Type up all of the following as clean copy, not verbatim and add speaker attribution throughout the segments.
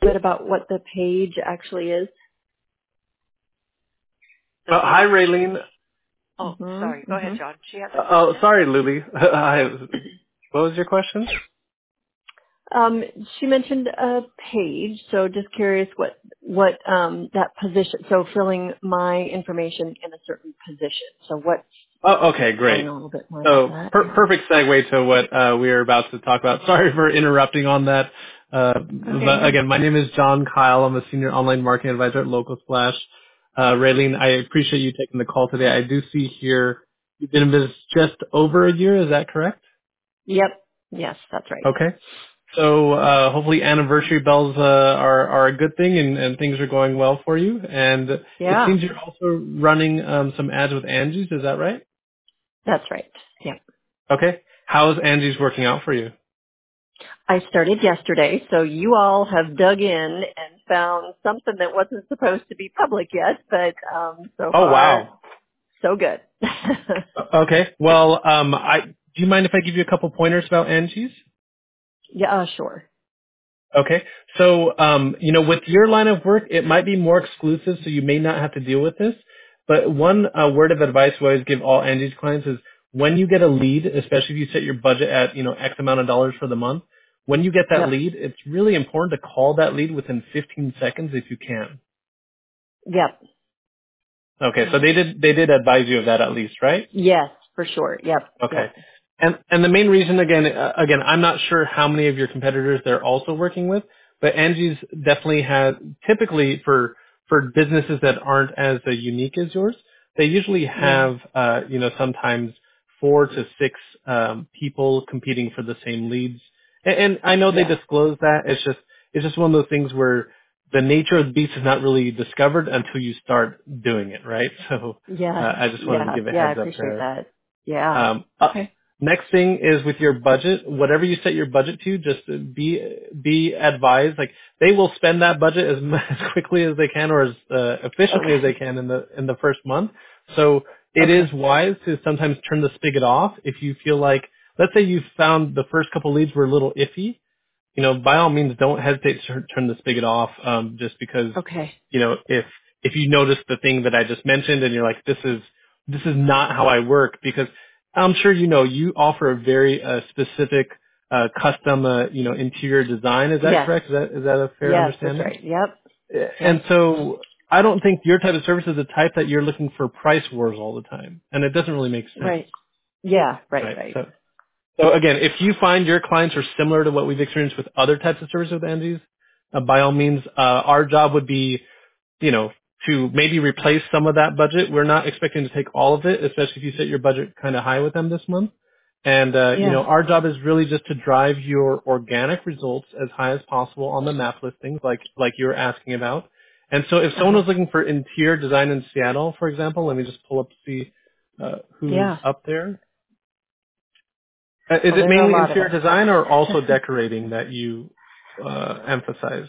Speaker 1: bit about what the page actually is?
Speaker 2: Hi, Raylene.
Speaker 3: Oh, sorry. Go ahead, John. She has a
Speaker 2: Oh,
Speaker 3: question.
Speaker 2: sorry, Lily. What was your question?
Speaker 1: She mentioned a page, so just curious what that position. So filling my information in a certain position. So what's
Speaker 2: Oh, okay, great.
Speaker 1: going on a little bit more about
Speaker 2: So
Speaker 1: that? Yeah.
Speaker 2: perfect segue to what we are about to talk about. Sorry for interrupting on that.
Speaker 1: Okay.
Speaker 2: But again, my name is John Kyle. I'm a senior online marketing advisor at Local Splash. Raylene, I appreciate you taking the call today. I do see here you've been in business just over a year. Is that correct?
Speaker 1: Yep. Yes, that's right.
Speaker 2: Okay. So hopefully anniversary bells are a good thing and things are going well for you. And it
Speaker 1: Yeah,
Speaker 2: seems you're also running some ads with Angie's. Is that right?
Speaker 1: that's right. Yeah.
Speaker 2: Okay. How is Angie's working out for you?
Speaker 1: I started yesterday, so you all have dug in and found something that wasn't supposed to be public yet, but so
Speaker 2: Oh,
Speaker 1: far
Speaker 2: wow.
Speaker 1: so good.
Speaker 2: Okay. Well, do you mind if I give you a couple pointers about Angie's?
Speaker 1: Yeah, sure.
Speaker 2: Okay. So, with your line of work, it might be more exclusive, so you may not have to deal with this. But one word of advice we always give all Angie's clients is when you get a lead, especially if you set your budget at, X amount of dollars for the month, when you get that
Speaker 1: Yep.
Speaker 2: lead, it's really important to call that lead within 15 seconds if you can.
Speaker 1: Yep.
Speaker 2: Okay. So
Speaker 1: Yep.
Speaker 2: they did advise you of that at least, right?
Speaker 1: Yes, for sure. Yep.
Speaker 2: Okay.
Speaker 1: Yep.
Speaker 2: And the main reason, again, I'm not sure how many of your competitors they're also working with, but Angie's definitely has, typically for businesses that aren't as unique as yours, they usually
Speaker 1: Yeah.
Speaker 2: have, sometimes 4 to 6 people competing for the same leads. And I know they
Speaker 1: Yeah.
Speaker 2: disclose that. It's just one of those things where the nature of the beast is not really discovered until you start doing it, right? So
Speaker 1: Yes.
Speaker 2: I just wanted to
Speaker 1: Yeah.
Speaker 2: give a
Speaker 1: Yeah. I
Speaker 2: heads up
Speaker 1: appreciate
Speaker 2: there.
Speaker 1: that. Yeah.
Speaker 2: Um, uh,
Speaker 1: Okay.
Speaker 2: Next thing is with your budget, whatever you set your budget to, just be advised. Like they will spend that budget as quickly as they can or as efficiently as they
Speaker 1: Okay.
Speaker 2: can in the first month. So it is
Speaker 1: Okay.
Speaker 2: wise to sometimes turn the spigot off if you feel like, let's say you found the first couple leads were a little iffy, by all means, don't hesitate to turn the spigot off, just because,
Speaker 1: Okay.
Speaker 2: if you notice the thing that I just mentioned and you're like, this is not how I work, because I'm sure you offer a very specific, custom, interior design. Is that
Speaker 1: Yes.
Speaker 2: correct? Is that a fair
Speaker 1: Yes, that's
Speaker 2: understanding?
Speaker 1: right. Yep.
Speaker 2: And
Speaker 1: Yep.
Speaker 2: so I don't think your type of service is the type that you're looking for price wars all the time, and it doesn't really make sense,
Speaker 1: Right. Yeah. Right.
Speaker 2: right?
Speaker 1: Right.
Speaker 2: So again, if you find your clients are similar to what we've experienced with other types of services with Andes, by all means, our job would be, you know, to maybe replace some of that budget. We're not expecting to take all of it, especially if you set your budget kind of high with them this month. And,
Speaker 1: Yeah.
Speaker 2: our job is really just to drive your organic results as high as possible on the map listings, like you were asking about. And so if
Speaker 1: Uh
Speaker 2: someone
Speaker 1: huh.
Speaker 2: was looking for interior design in Seattle, for example, let me just pull up to see who's
Speaker 1: Yeah.
Speaker 2: up there. Is
Speaker 1: Well,
Speaker 2: it
Speaker 1: there are a
Speaker 2: mainly
Speaker 1: lot of
Speaker 2: interior
Speaker 1: us.
Speaker 2: design or also decorating that you emphasize?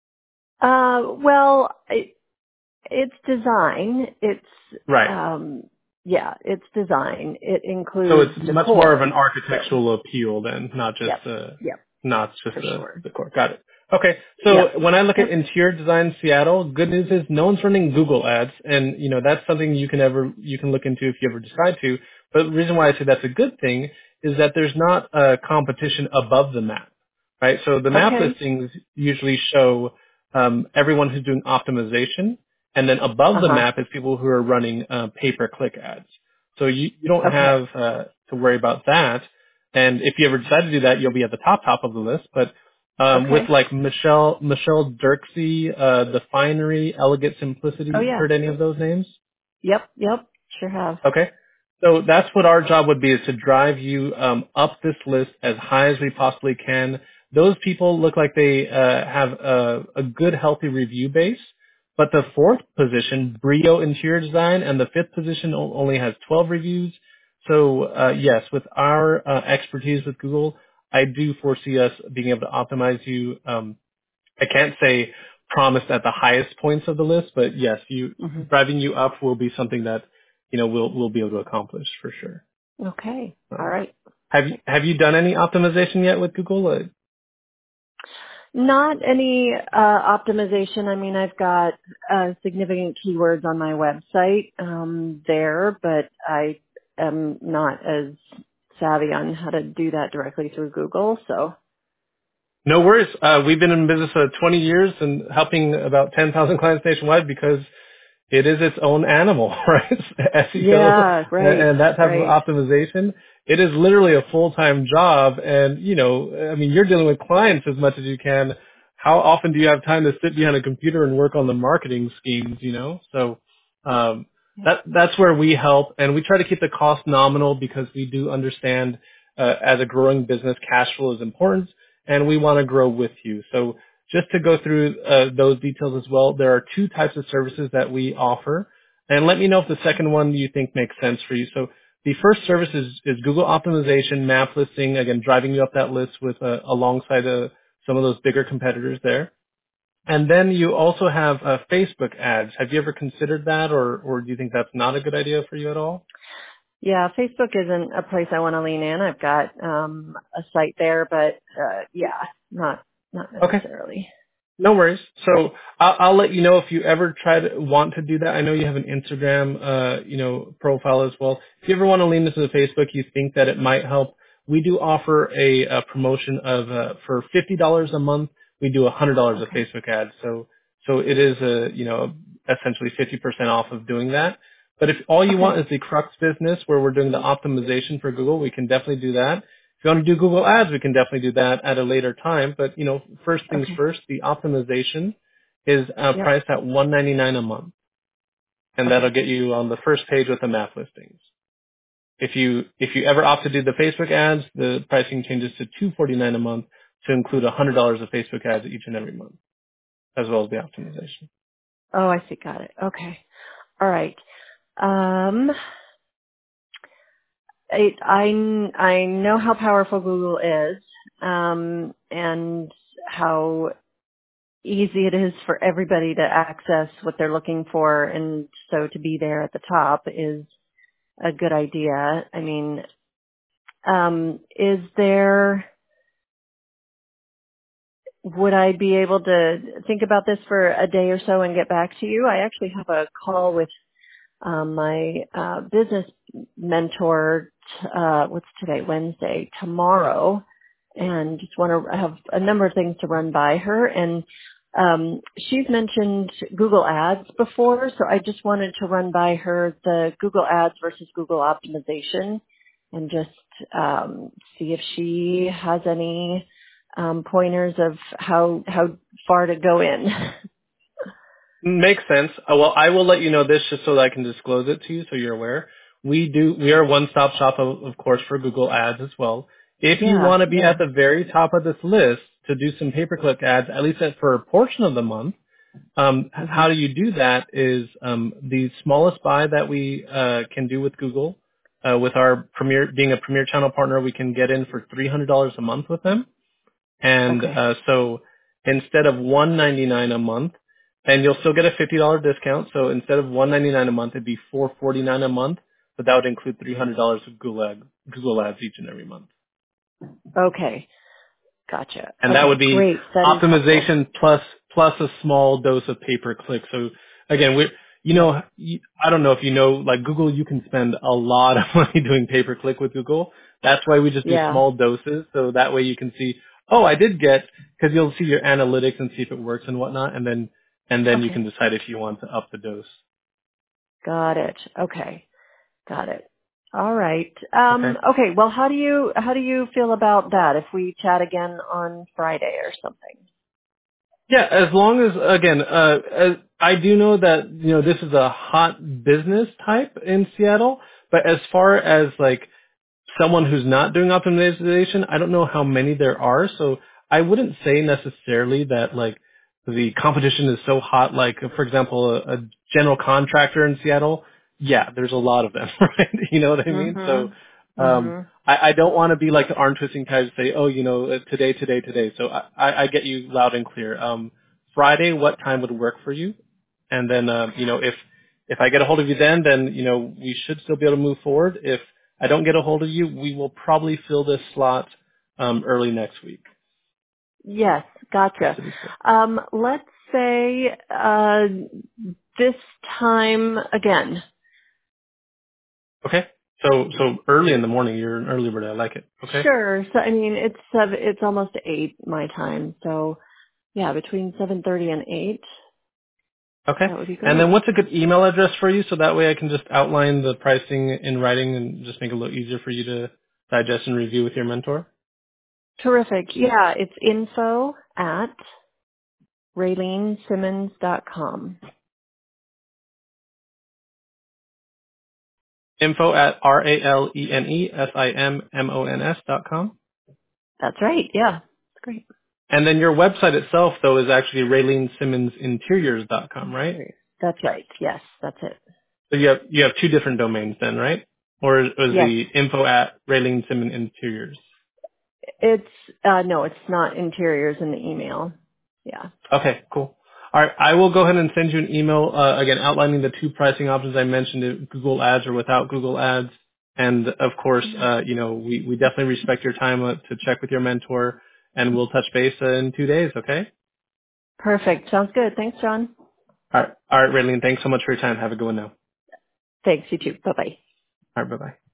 Speaker 1: Well, it's design.
Speaker 2: Right.
Speaker 1: Yeah, it's design. It
Speaker 2: So it's
Speaker 1: includes
Speaker 2: much more of an
Speaker 1: decor. So,
Speaker 2: architectural appeal than not just
Speaker 1: yep. Yep. For sure.
Speaker 2: the core. Got it. Okay. So
Speaker 1: Yep.
Speaker 2: when I look at
Speaker 1: Yep.
Speaker 2: interior design Seattle, good news is no one's running Google ads, and that's something you can look into if you ever decide to. But the reason why I say that's a good thing is that there's not a competition above the map, right? So the map
Speaker 1: Okay.
Speaker 2: listings usually show everyone who's doing optimization, and then above
Speaker 1: Uh
Speaker 2: the
Speaker 1: huh.
Speaker 2: map is people who are running pay-per-click ads. So you don't
Speaker 1: Okay.
Speaker 2: have to worry about that. And if you ever decide to do that, you'll be at the top of the list. But with
Speaker 1: Okay.
Speaker 2: like Michelle Dirksey, The Finery, Elegant
Speaker 1: Oh
Speaker 2: Simplicity,
Speaker 1: yeah.
Speaker 2: heard any of those names?
Speaker 1: Yep. Yep. Sure have.
Speaker 2: Okay. So that's what our job would be, is to drive you up this list as high as we possibly can. Those people look like they have a good, healthy review base. But the fourth position, Brio Interior Design, and the fifth position only has 12 reviews. So yes, with our expertise with Google, I do foresee us being able to optimize you. I can't say promised at the highest points of the list, but yes,
Speaker 1: Hmm.
Speaker 2: driving you up will be something that we'll be able to accomplish for sure.
Speaker 1: Okay. All
Speaker 2: Um,
Speaker 1: right.
Speaker 2: have you done any optimization yet with Google?
Speaker 1: Not any optimization. I mean, I've got significant keywords on my website there, but I am not as savvy on how to do that directly through Google. So
Speaker 2: No worries. We've been in business 20 years and helping about 10,000 clients nationwide because it is its own animal, right? SEO
Speaker 1: yeah, right,
Speaker 2: and that type of
Speaker 1: right.
Speaker 2: optimization. It is literally a full-time job. And, I mean, you're dealing with clients as much as you can. How often do you have time to sit behind a computer and work on the marketing schemes? So, that's where we help. And we try to keep the cost nominal because we do understand, as a growing business, cash flow is important and we want to grow with you. So, just to go through those details as well, there are two types of services that we offer. And let me know if the second one you think makes sense for you. So the first service is Google optimization, map listing, again, driving you up that list with alongside some of those bigger competitors there. And then you also have Facebook ads. Have you ever considered that, or do you think that's not a good idea for you at all?
Speaker 1: Yeah, Facebook isn't a place I want to lean in. I've got a site there, but yeah, not
Speaker 2: Okay.
Speaker 1: necessarily.
Speaker 2: No worries. So I'll let you know if you ever want to do that. I know you have an Instagram, profile as well. If you ever want to lean into the Facebook, you think that it might help. We do offer a promotion of for $50 a month. We do $100 of
Speaker 1: Okay.
Speaker 2: Facebook ads. So it is essentially 50% off of doing that. But if all you want
Speaker 1: Okay.
Speaker 2: is the crux business where we're doing the optimization for Google, we can definitely do that. If you want to do Google Ads, we can definitely do that at a later time. But, first things
Speaker 1: Okay.
Speaker 2: first, the optimization is
Speaker 1: Yep.
Speaker 2: priced at $199 a month. And that'll
Speaker 1: Okay.
Speaker 2: get you on the first page with the map listings. If you ever opt to do the Facebook ads, the pricing changes to $249 a month to include $100 of Facebook ads each and every month, as well as the optimization.
Speaker 1: Oh, I see. Got it. Okay. All right. Um, I know how powerful Google is, and how easy it is for everybody to access what they're looking for, and so to be there at the top is a good idea. I mean, would I be able to think about this for a day or so and get back to you? I actually have a call with my business mentor, what's today, Wednesday, tomorrow, and just want to have a number of things to run by her. And she's mentioned Google Ads before, so I just wanted to run by her the Google Ads versus Google optimization and just see if she has any pointers of how far to go in.
Speaker 2: Makes sense. Well, I will let you know this just so that I can disclose it to you so you're aware. We are a one-stop shop, of course, for Google Ads as well. If you
Speaker 1: Yeah,
Speaker 2: want to be
Speaker 1: yeah.
Speaker 2: at the very top of this list to do some pay-per-click ads, at least for a portion of the month,
Speaker 1: hmm
Speaker 2: how do you do that is the smallest buy that we can do with Google. With our being a premier channel partner, we can get in for $300 a month with them. And
Speaker 1: Okay.
Speaker 2: so instead of $199 a month, and you'll still get a $50 discount. So instead of $199 a month, it'd be $449 a month, but that would include $300 of Google Ads each and every month.
Speaker 1: Okay. Gotcha.
Speaker 2: And that would
Speaker 1: Okay.
Speaker 2: be
Speaker 1: Great. That is helpful.
Speaker 2: optimization plus a small dose of pay-per-click. So again, I don't know if you know, like Google, you can spend a lot of money doing pay-per-click with Google. That's why we just do
Speaker 1: Yeah.
Speaker 2: small doses. So that way you can see, oh, I did get, because you'll see your analytics and see if it works and whatnot. And then you can
Speaker 1: Okay.
Speaker 2: decide if you want to up the dose.
Speaker 1: Got it. Okay. Got it. All right.
Speaker 2: Okay.
Speaker 1: Okay. Well, how do you feel about that if we chat again on Friday or something?
Speaker 2: Yeah, as long as, again, I do know that, this is a hot business type in Seattle, but as far as like someone who's not doing optimization, I don't know how many there are. So I wouldn't say necessarily that like the competition is so hot. Like, for example, a general contractor in Seattle. Yeah, there's a lot of them, right? You know what I mean? So,
Speaker 1: Mhm. Mhm.
Speaker 2: I don't want to be like the arm twisting type to say, oh, today. So I get you loud and clear. Friday, what time would work for you? And then, if I get a hold of you then, we should still be able to move forward. If I don't get a hold of you, we will probably fill this slot early next week.
Speaker 1: Yes. Gotcha. Let's say this time again.
Speaker 2: Okay. So early in the morning, you're an early bird. I like it. Okay.
Speaker 1: Sure. So I mean, it's almost 8 my time. So yeah, between 7:30 and 8.
Speaker 2: Okay.
Speaker 1: That would be
Speaker 2: And then
Speaker 1: great.
Speaker 2: what's a good email address for you so that way I can just outline the pricing in writing and just make it a little easier for you to digest and review with your mentor?
Speaker 1: Terrific. Yeah, it's info@RayleneSimmons.com.
Speaker 2: info@RALENESIMMONS.com.
Speaker 1: That's right. Yeah. That's great.
Speaker 2: And then your website itself, though, is actually RayleneSimmonsInteriors.com, right?
Speaker 1: That's right. Yes, that's it.
Speaker 2: So you have two different domains then, right? Or was
Speaker 1: Yes.
Speaker 2: the info@RayleneSimmonsInteriors?
Speaker 1: It's no, it's not interiors in the email. Yeah.
Speaker 2: Okay, cool. All right, I will go ahead and send you an email again outlining the two pricing options I mentioned: Google Ads or without Google Ads. And of course, we definitely respect your time to check with your mentor, and we'll touch base in 2 days. Okay.
Speaker 1: Perfect. Sounds good. Thanks, John.
Speaker 2: All right, Raylene. Thanks so much for your time. Have a good one now.
Speaker 1: Thanks, you too. Bye-bye.
Speaker 2: All right, bye bye.